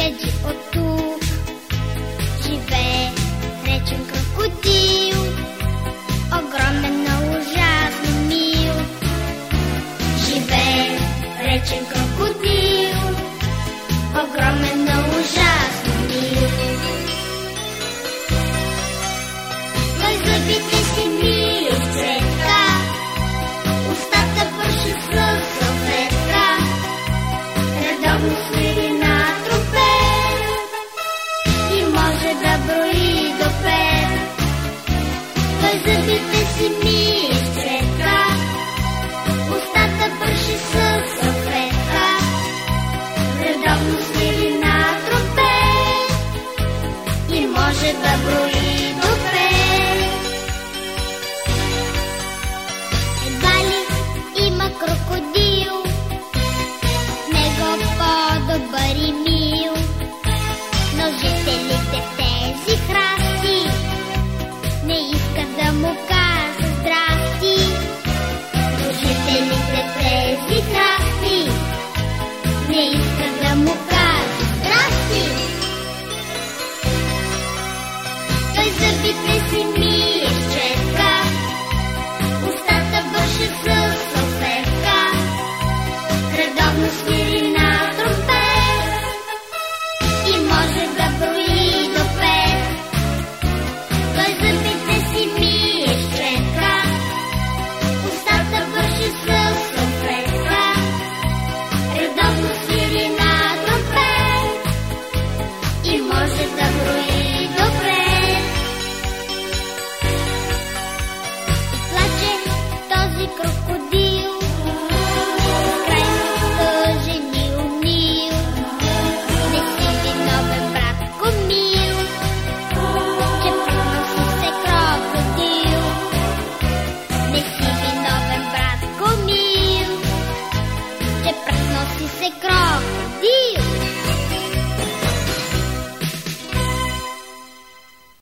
седи от тук. Живее речен крокодил, огромен, но ужасно мил. Живее речен крокодил, огромен, но ужасно мил. Той зъбите си мие в цветка, устата пърши със салфетка, редовно свири на тромпет и може да брои до 5. Той зъбите си мие в цветка, устата пърши със салфетка, редовно свири на тромпет и може да брои до 5. Едва ли има крокодил, от него по-добър и мил, но жителите в тези храсти не искат да му кажат здрасти. Но жителите в тези храсти не искат да му кажат здрасти. Той зъбите си мие